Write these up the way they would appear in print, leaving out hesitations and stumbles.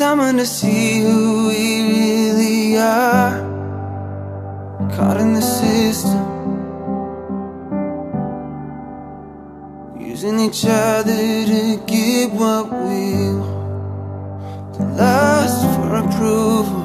someone to see who we really are. Caught in the system, using each other to get what we want, to lust for approval,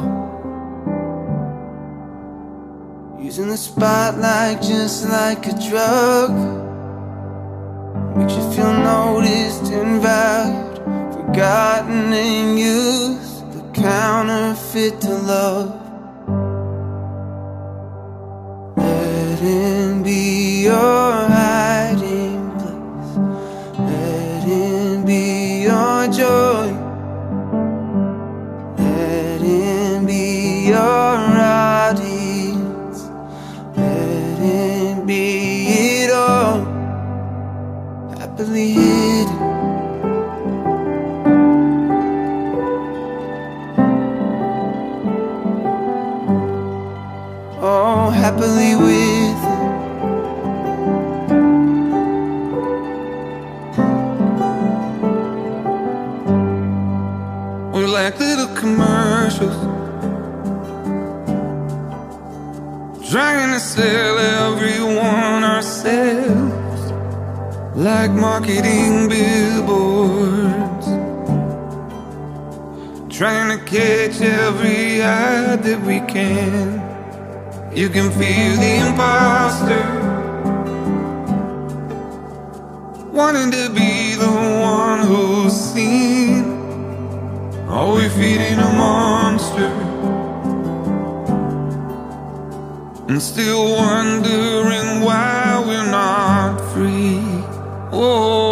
using the spotlight just like a drug. Makes you feel noticed and valued, forgotten and used, the counterfeit to love. Let him be your hiding place, let him be your joy, let him be your audience, let him be it all, happily hidden. Oh, happily with him. We're like little commercials, trying to sell everyone ourselves, like marketing billboards, trying to catch every eye that we can. You can feel the imposter, wanting to be the one who's seen. Are we feeding a monster and still wondering why we're not free? Whoa.